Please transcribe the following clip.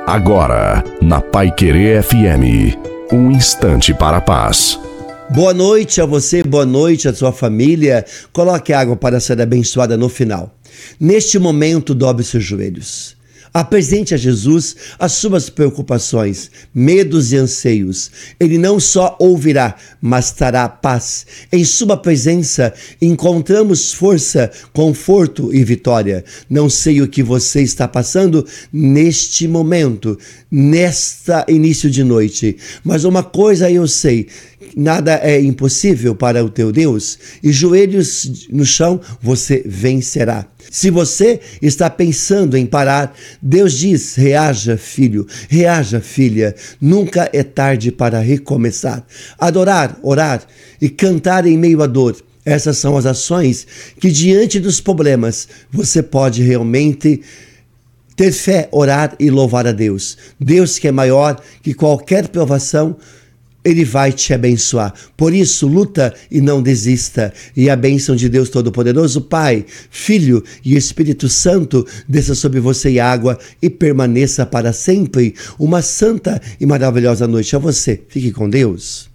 Agora, na Paiquerê FM, um instante para a paz. Boa noite a você, boa noite à sua família. Coloque água para ser abençoada no final. Neste momento, dobre seus joelhos. Apresente a Jesus as suas preocupações, medos e anseios. Ele não só ouvirá, mas trará paz. Em sua presença encontramos força, conforto e vitória. Não sei o que você está passando neste momento, nesta início de noite, mas uma coisa eu sei: nada é impossível para o teu Deus, e joelhos no chão você vencerá. Se você está pensando em parar, Deus diz: reaja, filho, reaja, filha. Nunca é tarde para recomeçar. Adorar, orar e cantar em meio à dor. Essas são as ações que, diante dos problemas, você pode realmente ter fé, orar e louvar a Deus. Deus, que é maior que qualquer provação, Ele vai te abençoar. Por isso, luta e não desista. E a bênção de Deus Todo-Poderoso, Pai, Filho e Espírito Santo, desça sobre você e água e permaneça para sempre. Uma santa e maravilhosa noite a você. Fique com Deus.